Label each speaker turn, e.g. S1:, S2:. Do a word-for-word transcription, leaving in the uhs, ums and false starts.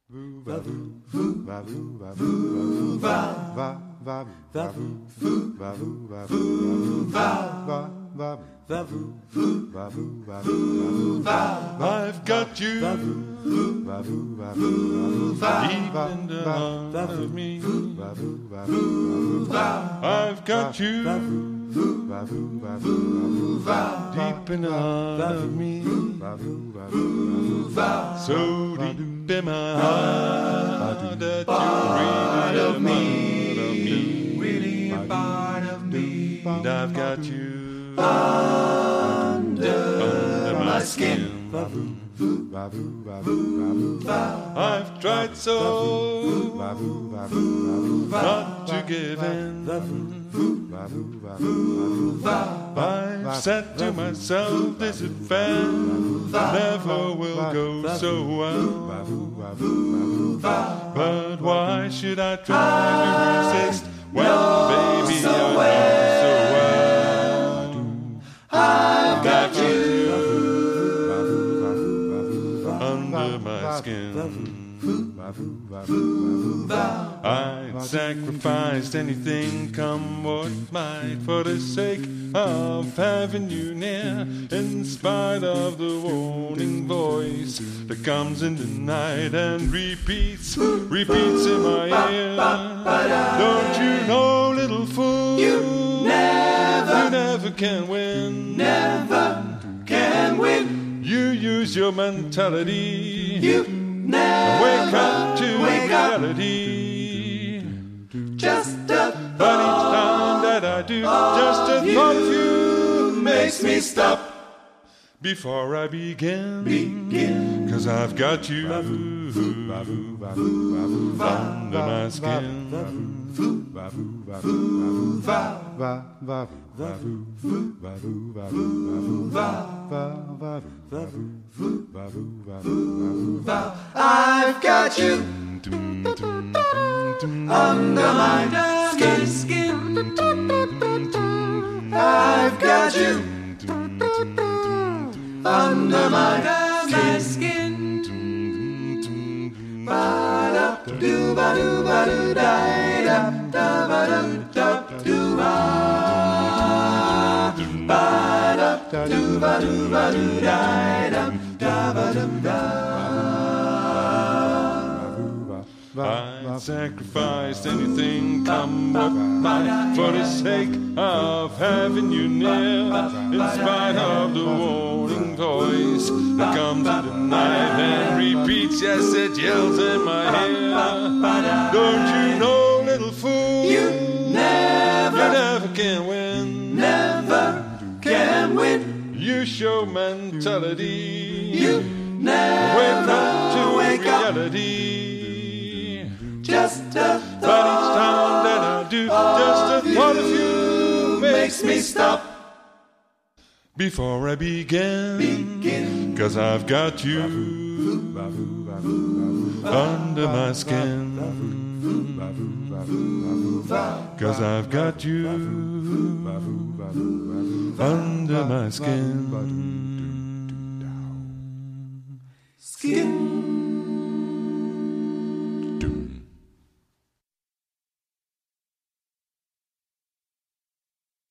S1: Voo va voo voo va voo va voo va va va va voo va voo va voo va va va va voo va voo va voo va. I've got you va voo va voo va voo deep in the heart of me. Va voo va voo va. I've got you va voo va voo va deep in the heart of me. Va voo va voo so deep in my heart that you're really a part of me, really a part of me. And I've got you under, under my skin. I've tried so not to give in. I've said to myself, this affair never will go so well. But why should I try to resist? Well, baby, I know so well. I've got you under my skin. I'd sacrificed anything, come what might, for the sake of having you near. In spite of the warning voice that comes in the night and repeats, repeats in my ear. Don't you know, little fool, you never, you never can win, never can win. You use your mentality, you never wake up to wake reality. Up. Just a thought, but each time that I do, just a thought of you makes me stop before I begin. Begin. Cause I've got you under my skin. I've got you under my skin. I've got you under my skin. Ba da do ba do ba do da da da ba do da do ba ba da do ba do ba do da da da ba do da. I'd sacrificed anything, come what might, for the sake of having you near. In spite of the warning voice that comes in the night and repeats, yes, it yells in my ear. Don't you know, little fool, you never, you never can win, never can win. You show mentality, you never wake up to wake reality. Just a thought, but each time that I do, just a thought of you makes me stop before I begin. Begin. Cause I've got you under my skin. Cause I've got you under my skin. Skin.